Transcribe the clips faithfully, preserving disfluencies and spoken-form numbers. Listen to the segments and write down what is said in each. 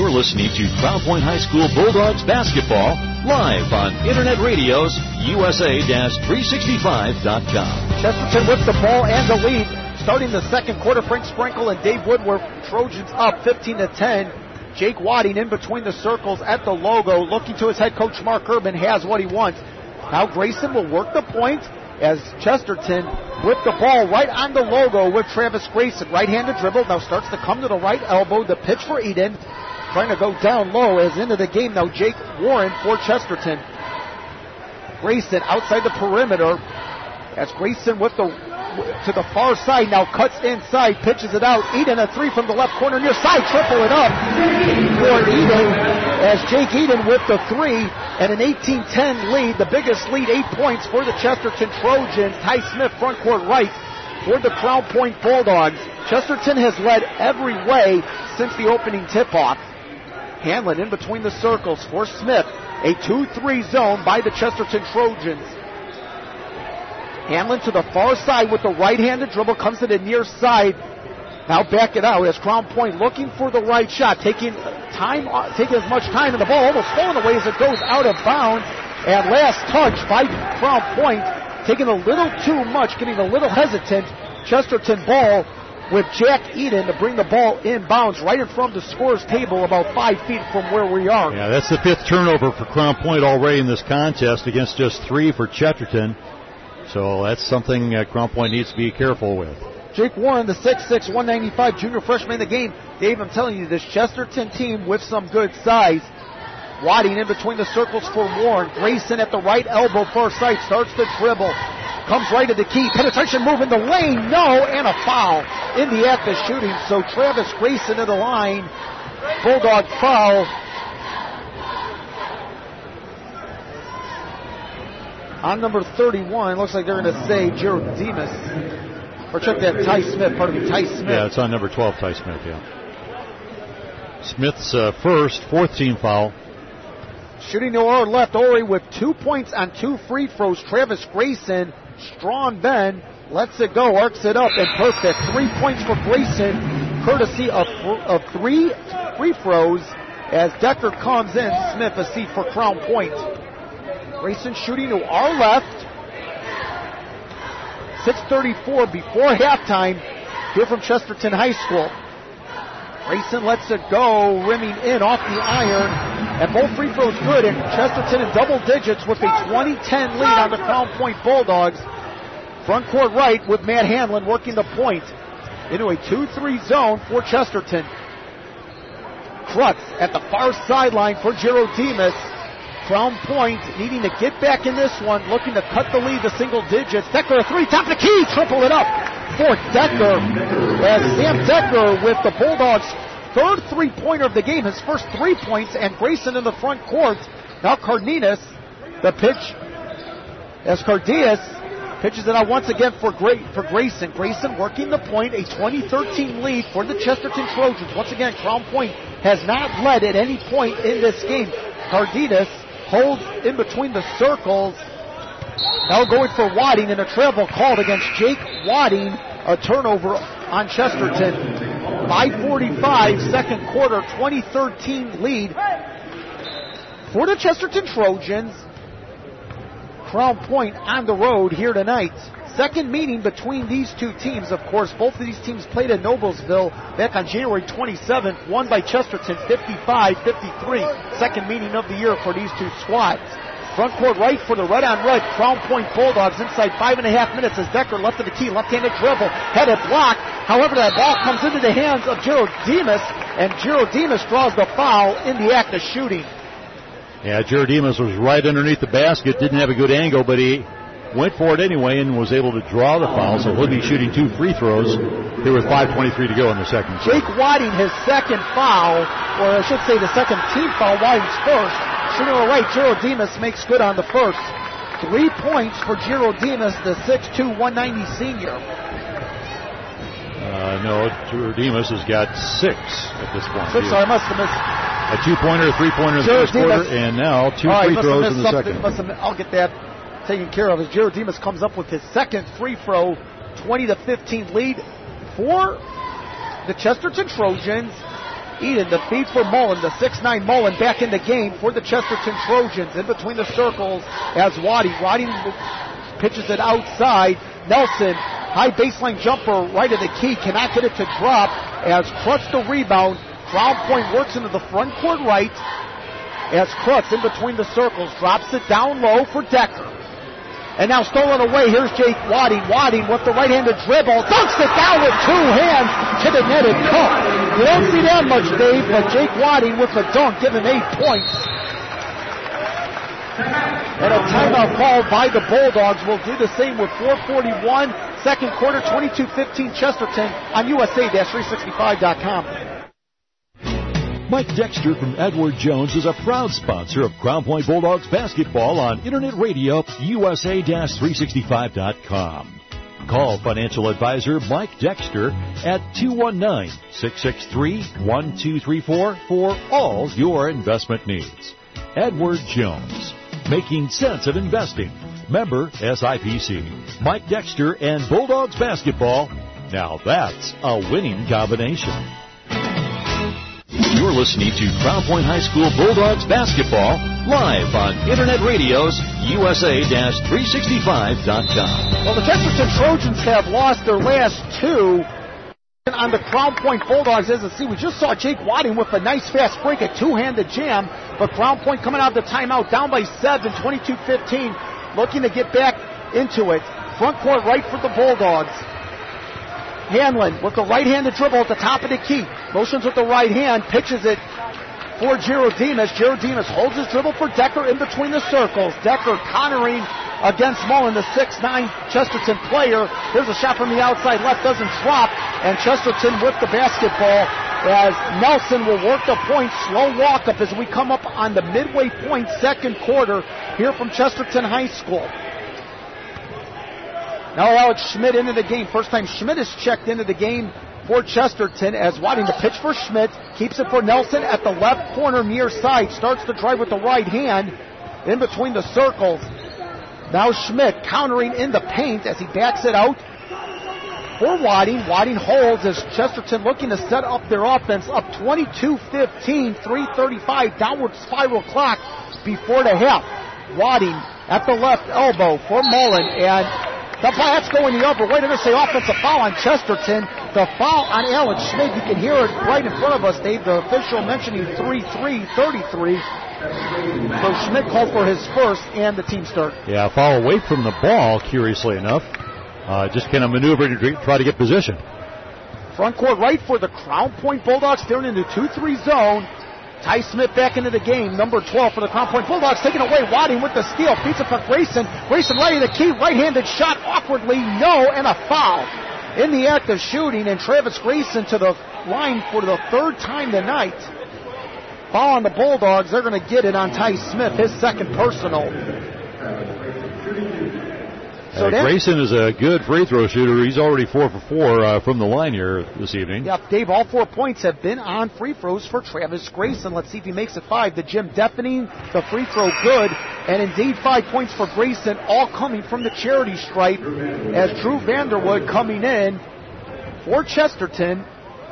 You're listening to Crown Point High School Bulldogs basketball live on Internet Radio's U S A three sixty-five dot com. Chesterton with the ball and the lead. Starting the second quarter, Frank Sprinkle and Dave Woodworth. Trojans up fifteen to ten. Jake Wadding in between the circles at the logo, looking to his head coach Mark Urban, has what he wants. Now Grayson will work the point as Chesterton with the ball right on the logo with Travis Grayson. Right-handed dribble, now starts to come to the right elbow. The pitch for Eden, trying to go down low as into the game now. Jake Warren for Chesterton. Grayson outside the perimeter as Grayson with the to the far side, now cuts inside, pitches it out. Eden a three from the left corner near side, triple it up for Eden as Jake Eden with the three and an eighteen ten lead, the biggest lead, eight points for the Chesterton Trojans. Ty Smith front court right for the Crown Point Bulldogs. Chesterton has led every way since the opening tip-off. Hanlon in between the circles for Smith, a two three zone by the Chesterton Trojans. Hanlon to the far side with the right-handed dribble, comes to the near side. Now back it out as Crown Point looking for the right shot, taking time, taking as much time, and the ball almost falling away as it goes out of bounds. And last touch by Crown Point, taking a little too much, getting a little hesitant. Chesterton ball with Jack Eden to bring the ball in bounds right in front of the scorer's table, about five feet from where we are. Yeah, that's the fifth turnover for Crown Point already in this contest against just three for Chesterton. So that's something uh, Crown Point needs to be careful with. Jake Warren, the six six, one ninety-five junior freshman in the game. Dave, I'm telling you, this Chesterton team with some good size. Wadding in between the circles for Warren. Grayson at the right elbow, far side, starts the dribble. Comes right to the key. Penetration move in the lane. No, and a foul in the act of shooting. So Travis Grayson to the line. Bulldog foul. On number thirty-one, looks like they're going to say Gerald Demas. Or check that, Ty Smith, pardon me, Ty Smith. Yeah, it's on number twelve, Ty Smith, yeah. Smith's uh, first, fourth team foul. Shooting to our left, Ori with two points on two free throws. Travis Grayson, strong bend, lets it go, arcs it up, and perfect. Three points for Grayson, courtesy of, of three free throws as Decker comes in. Smith a seat for Crown Point. Grayson shooting to our left. six thirty-four before halftime here from Chesterton High School. Grayson lets it go, rimming in off the iron, and both free throws good, and Chesterton in double digits with a twenty ten lead on the Crown Point Bulldogs. Front court right with Matt Hanlon working the point into a two three zone for Chesterton. Krutz at the far sideline for Gerald Demas. Crown Point needing to get back in this one, looking to cut the lead to single digits. Decker a three, top of the key, triple it up for Decker. As Sam Decker with the Bulldogs' third three-pointer of the game, his first three points, and Grayson in the front court. Now Cardenas, the pitch, as Cardenas pitches it out once again for Gra- for Grayson. Grayson working the point, a twenty thirteen lead for the Chesterton Trojans. Once again, Crown Point has not led at any point in this game. Cardenas holds in between the circles. Now going for Wadding, and a travel called against Jake Wadding. A turnover on Chesterton. five forty-five, second quarter, twenty thirteen lead for the Chesterton Trojans. Crown Point on the road here tonight. Second meeting between these two teams, of course. Both of these teams played at Noblesville back on January twenty-seventh, won by Chesterton fifty-five fifty-three. Second meeting of the year for these two squads. Front court right for the red on red Crown Point Bulldogs inside five and a half minutes as Decker left of the key, left-handed dribble, headed block. However, that ball comes into the hands of Gerald Demas, and Gerald Demas draws the foul in the act of shooting. Yeah, Gerald Demas was right underneath the basket, didn't have a good angle, but he went for it anyway and was able to draw the foul, so he'll be shooting two free throws here with five twenty-three to go in the second. Jake Wadding, his second foul, or I should say the second team foul, Wadding's first. Shooting to the right, Gerald Demas makes good on the first. Three points for Gerald Demas, the six two, one ninety senior. Uh, no, Gerald Demas has got six at this point. Six, sorry, I must have missed. A two-pointer, a three-pointer in the first quarter, and now two right, free throws in the second. Must have, I'll get that taken care of as Gerald Demas comes up with his second free throw, twenty to fifteen lead for the Chesterton Trojans. Eden, the feed for Mullen, the six nine Mullen back in the game for the Chesterton Trojans. In between the circles as Waddy. Waddy pitches it outside. Nelson, high baseline jumper right of the key, cannot get it to drop as Crutz the rebound. Crown Point works into the front court right as Crutz in between the circles drops it down low for Decker. And now stolen away, here's Jake Wadding. Wadding with the right-handed dribble, dunks it down with two hands to the netted cup. You don't see that much, Dave, but Jake Wadding with the dunk, giving eight points. And a timeout called by the Bulldogs. Will do the same with four forty-one, second quarter, twenty-two fifteen Chesterton on U S A three sixty-five dot com. Mike Dexter from Edward Jones is a proud sponsor of Crown Point Bulldogs basketball on Internet Radio, U S A three sixty-five dot com. Call financial advisor Mike Dexter at two one nine, six six three, one two three four for all your investment needs. Edward Jones, making sense of investing. Member S I P C. Mike Dexter and Bulldogs basketball. Now that's a winning combination. You're listening to Crown Point High School Bulldogs basketball live on Internet Radio's U S A three sixty-five dot com. Well, the Chesterton Trojans have lost their last two on the Crown Point Bulldogs. As you see, we just saw Jake Wadding with a nice fast break, a two-handed jam, but Crown Point coming out of the timeout down by seven, twenty-two fifteen, looking to get back into it. Front court right for the Bulldogs. Hanlon with the right-handed dribble at the top of the key. Motions with the right hand, pitches it for Jero Demas. Jero Demas holds his dribble for Decker in between the circles. Decker countering against Mullen, the six nine Chesterton player. Here's a shot from the outside left, doesn't drop, and Chesterton with the basketball as Nelson will work the point. Slow walk-up as we come up on the midway point, second quarter, here from Chesterton High School. Now Alex Schmidt into the game. First time Schmidt has checked into the game for Chesterton as Wadding to pitch for Schmidt. Keeps it for Nelson at the left corner near side. Starts to drive with the right hand in between the circles. Now Schmidt countering in the paint as he backs it out for Wadding. Wadding holds as Chesterton looking to set up their offense. Up twenty-two fifteen, three thirty-five, downward spiral clock before the half. Wadding at the left elbow for Mullen, and the that's going the other way. They're going to say offensive foul on Chesterton. The foul on Alex Schmidt. You can hear it right in front of us, Dave. The official mentioning three three thirty-three. So Schmidt called for his first and the team start. Yeah, foul away from the ball, curiously enough. Uh, just kind of maneuvering to try to get position. Front court right for the Crown Point Bulldogs, steering into two three zone. Ty Smith back into the game, number twelve for the Crown Point Bulldogs, taking away Wadding with the steal. Feeds it for Grayson. Grayson right in the key, right-handed shot awkwardly, no, and a foul. In the act of shooting, and Travis Grayson to the line for the third time tonight. Foul on the Bulldogs, they're going to get it on Ty Smith, his second personal. So uh, Grayson is a good free throw shooter. He's already four for four uh, from the line here this evening. Yeah, Dave, all four points have been on free throws for Travis Grayson. Let's see if he makes it five. The Jim deafening, the free throw good, and indeed five points for Grayson, all coming from the charity stripe as Drew Vanderwood coming in for Chesterton.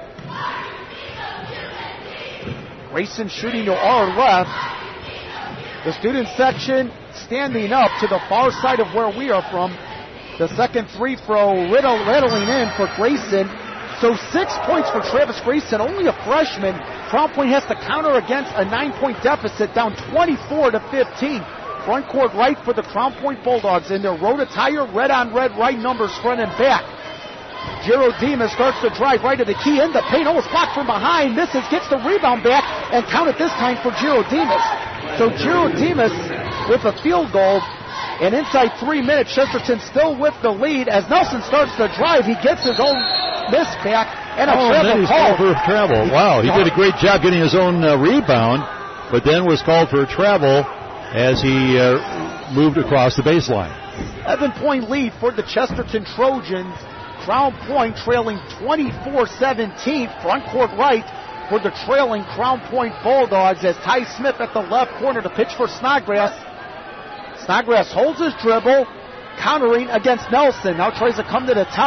Grayson shooting to our left. The student section standing up to the far side of where we are from. The second free throw riddle, rattling in for Grayson. So six points for Travis Grayson, only a freshman. Crown Point has to counter against a nine-point deficit, down twenty-four to fifteen. Front court right for the Crown Point Bulldogs in their road attire, red on red, right numbers front and back. Jero Demas starts to drive right to the key in the paint, almost blocked from behind. Misses, gets the rebound back, and count it this time for Jero Demas. So Jero Demas with a field goal, and inside three minutes, Chesterton still with the lead. As Nelson starts to drive, he gets his own miss back, and a oh, travel and then he's call. called for a travel. Wow, he did a great job getting his own uh, rebound, but then was called for a travel as he uh, moved across the baseline. Seven-point lead for the Chesterton Trojans. Crown Point trailing twenty-four seventeen. Front court right for the trailing Crown Point Bulldogs as Ty Smith at the left corner to pitch for Snodgrass. Snodgrass holds his dribble, countering against Nelson. Now tries to come to the top.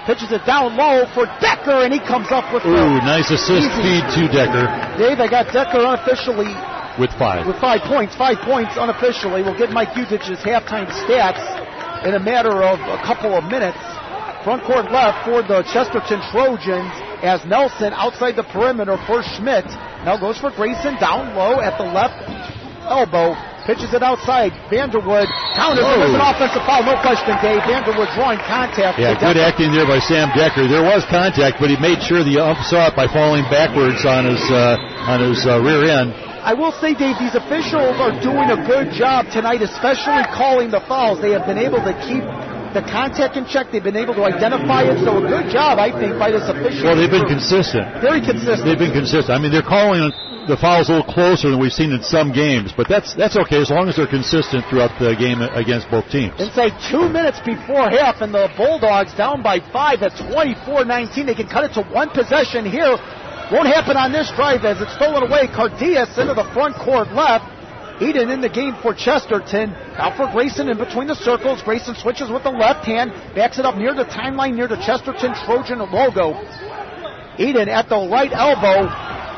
Pitches it down low for Decker, and he comes up with Ooh, nice assist easy feed to Decker. Dave, I got Decker unofficially with five. With five points. Five points unofficially. We'll get Mike Uzich's halftime stats in a matter of a couple of minutes. Front court left for the Chesterton Trojans as Nelson outside the perimeter for Schmidt. Now goes for Grayson down low at the left elbow. Pitches it outside. Vanderwood counters. There's an offensive foul, no question, Dave. Vanderwood drawing contact. Yeah, good acting there by Sam Decker. There was contact, but he made sure the ump saw it by falling backwards on his uh, on his uh, rear end. I will say, Dave, these officials are doing a good job tonight, especially calling the fouls. They have been able to keep the contact in check. They've been able to identify it. So a good job, I think, by this official. Well, they've been consistent. Very consistent. They've been consistent. I mean, they're calling the fouls a little closer than we've seen in some games, but that's that's okay as long as they're consistent throughout the game against both teams. Inside two minutes before half, and the Bulldogs down by five at twenty-four nineteen. They can cut it to one possession here. Won't happen on this drive as it's stolen away. Cardias into the front court left. Eden in the game for Chesterton. Now for Grayson in between the circles. Grayson switches with the left hand. Backs it up near the timeline, near the Chesterton Trojan logo. Eden at the right elbow.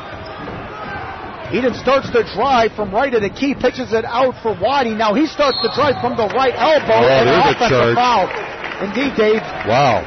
Eden starts to drive from right of the key. Pitches it out for Waddy. Now he starts to drive from the right elbow. Oh, and an there's a offensive charge. foul. Indeed, Dave. Wow.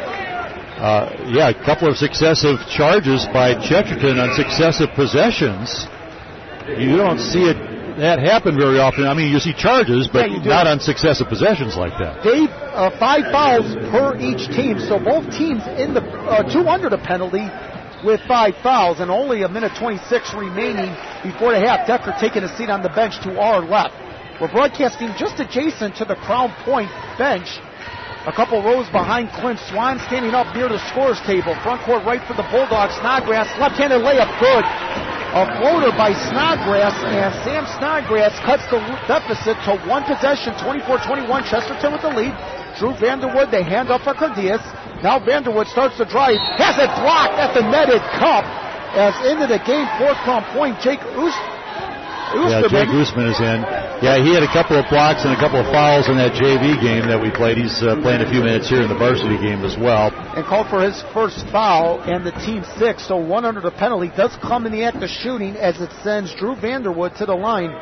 Uh, yeah, a couple of successive charges by Chesterton on successive possessions. You don't see it that happen very often. I mean, you see charges, but yeah, not on successive possessions like that. Dave, uh, five fouls per each team, so both teams in the uh, two under the penalty with five fouls, and only a minute twenty-six remaining before the half. Decker taking a seat on the bench to our left. We're broadcasting just adjacent to the Crown Point bench. A couple rows behind Clint Swan, standing up near the scores table. Front court right for the Bulldogs. Snodgrass, left-handed layup, good. A floater by Snodgrass, and Sam Snodgrass cuts the deficit to one possession, twenty-four twenty-one. Chesterton with the lead. Drew Vanderwood, they hand off for Cardias. Now Vanderwood starts to drive, has it blocked at the netted cup. As into the game for Crown Point, Jake Oos- Yeah, Jake Oosman is in. Yeah, he had a couple of blocks and a couple of fouls in that J V game that we played. He's uh, playing a few minutes here in the varsity game as well. And called for his first foul and the team six, so one under the penalty. Does come in the act of shooting as it sends Drew Vanderwood to the line.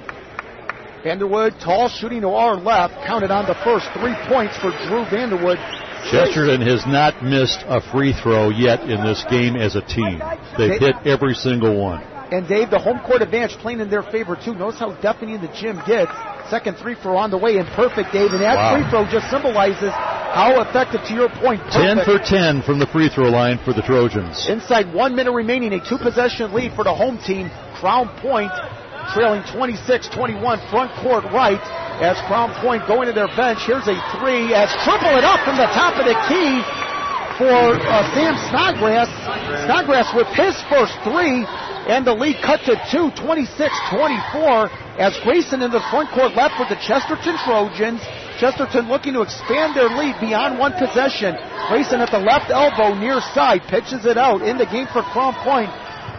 Vanderwood, tall, shooting to our left, counted on the first three points for Drew Vanderwood. Chesterton has not missed a free throw yet in this game as a team. They've hit every single one. And Dave, the home court advantage playing in their favor too. Notice how deafening the gym gets. Second free throw on the way and perfect, Dave. And that wow. free throw just symbolizes how effective, to your point, perfect. ten for ten from the free throw line for the Trojans. Inside one minute remaining, a two-possession lead for the home team. Crown Point trailing twenty-six twenty-one, front court right as Crown Point going to their bench. Here's a three as triple it up from the top of the key for uh, Sam Snodgrass. Snodgrass with his first three. And the lead cut to two, twenty-six twenty-four, as Grayson in the front court left with the Chesterton Trojans. Chesterton looking to expand their lead beyond one possession. Grayson at the left elbow near side, pitches it out in the game for Crown Point.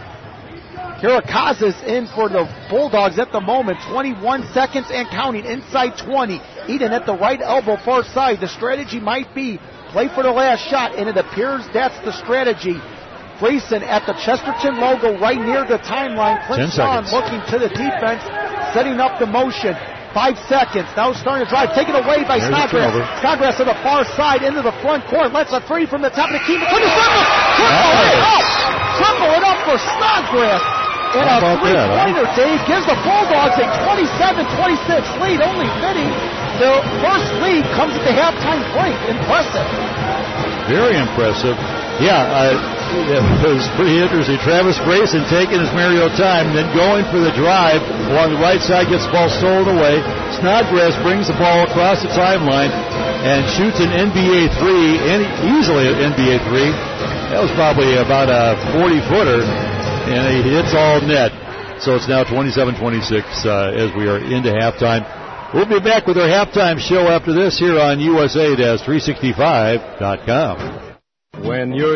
Kirakazis in for the Bulldogs at the moment, twenty-one seconds and counting, inside twenty. Eden at the right elbow, far side. The strategy might be play for the last shot, and it appears that's the strategy. Grayson at the Chesterton logo right near the timeline. Clint Swan looking to the defense, setting up the motion. Five seconds. Now starting to drive. Taken away by There's Snodgrass. Snodgrass to the far side into the front court. Lets a three from the top of the key. Between the circle. Triple it up. Triple it up for Snodgrass. And a three-pointer, Dave, gives the Bulldogs a twenty-seven twenty-six lead. Only fitting. The first lead comes at the halftime break. Impressive. Very impressive. Yeah, uh, it was pretty interesting. Travis Grayson taking his Mario time, then going for the drive along the right side, gets the ball stolen away. Snodgrass brings the ball across the timeline and shoots an N B A three, and easily an N B A three. That was probably about a forty-footer, and he hits all net. So it's now twenty-seven twenty-six uh, as we are into halftime. We'll be back with our halftime show after this here on U S A three sixty-five dot com. When you're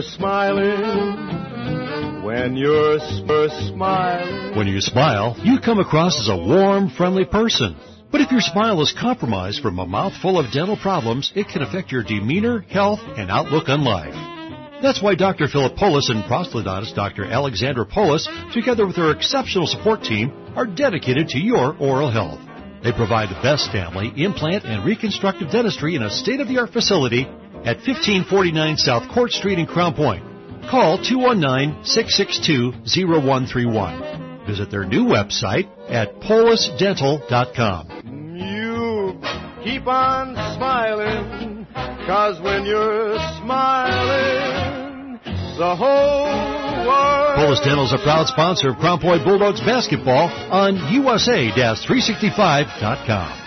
smiling, when you're smiling. When you smile, you come across as a warm, friendly person. But if your smile is compromised from a mouthful of dental problems, it can affect your demeanor, health, and outlook on life. That's why Doctor Philip Polis and prosthodontist Doctor Alexandra Polis, together with their exceptional support team, are dedicated to your oral health. They provide the best family, implant, and reconstructive dentistry in a state-of-the-art facility at fifteen forty-nine South Court Street in Crown Point. Call two one nine, six six two, zero one three one. Visit their new website at polis dental dot com. You keep on smiling, 'cause when you're smiling, the whole world... Polis Dental is a proud sponsor of Crown Point Bulldogs basketball on U S A three sixty-five dot com.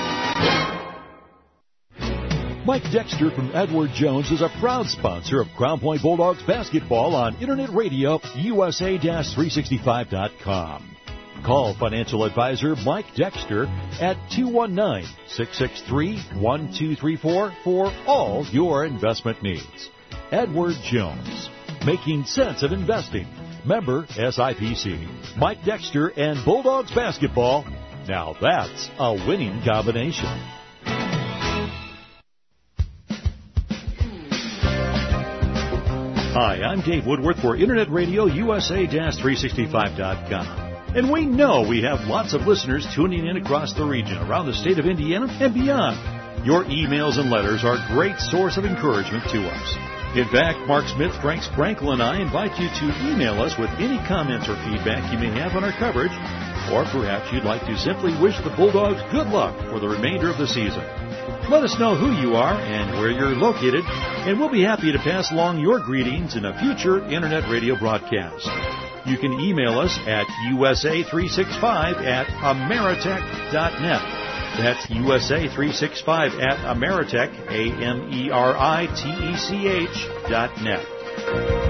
Mike Dexter from Edward Jones is a proud sponsor of Crown Point Bulldogs basketball on Internet Radio, U S A three sixty-five dot com. Call financial advisor Mike Dexter at two one nine, six six three, one two three four for all your investment needs. Edward Jones, making sense of investing. Member S I P C. Mike Dexter and Bulldogs basketball. Now that's a winning combination. Hi, I'm Dave Woodworth for Internet Radio U S A three sixty-five dot com. And we know we have lots of listeners tuning in across the region, around the state of Indiana and beyond. Your emails and letters are a great source of encouragement to us. In fact, Mark Smith, Frank Sprankle, and I invite you to email us with any comments or feedback you may have on our coverage, or perhaps you'd like to simply wish the Bulldogs good luck for the remainder of the season. Let us know who you are and where you're located, and we'll be happy to pass along your greetings in a future Internet radio broadcast. You can email us at U S A three sixty-five at Ameritech dot net. That's U S A three sixty-five at Ameritech, A M E R I T E C H dot net.